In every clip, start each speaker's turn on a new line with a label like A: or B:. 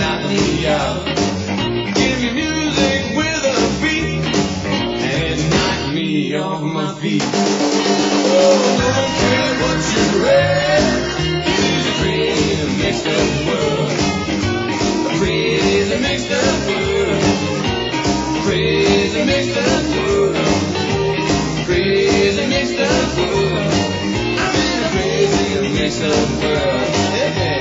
A: knock me out. Give me music with a beat and knock me off my feet. Oh, don't care what you read. It is a crazy mixed up world. A crazy mixed up world. Crazy mixed up world. Crazy mixed up world. I'm in a crazy mixed up world. Hey, hey.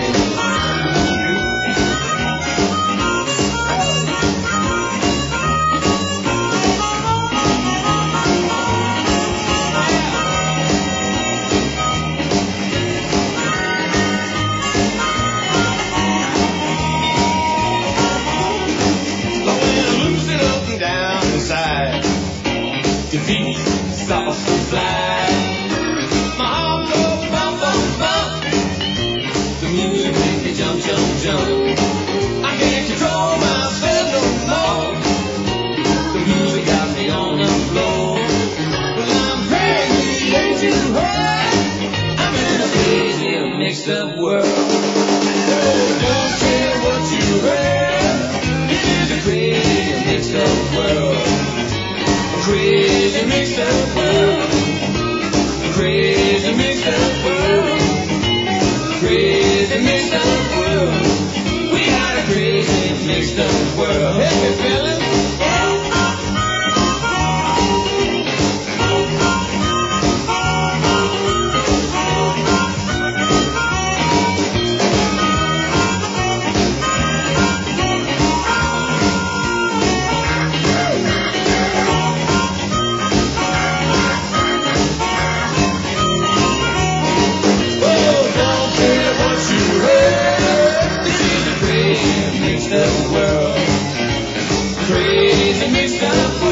A: Defeat, sauce and fly. My heart goes bump, bump, bump. The music makes me jump, jump, jump. I can't control myself no more. The music got me on the floor. Well, I'm crazy, ain't you heard? I'm in a crazy, mixed up world. Don't care what you heard. It is a crazy, mixed up world. Crazy mixed up world. Crazy mixed up world. Crazy mixed up world. We got a crazy mixed up world. Hey, fellas. Crazy mixed up world. Crazy mixed up world.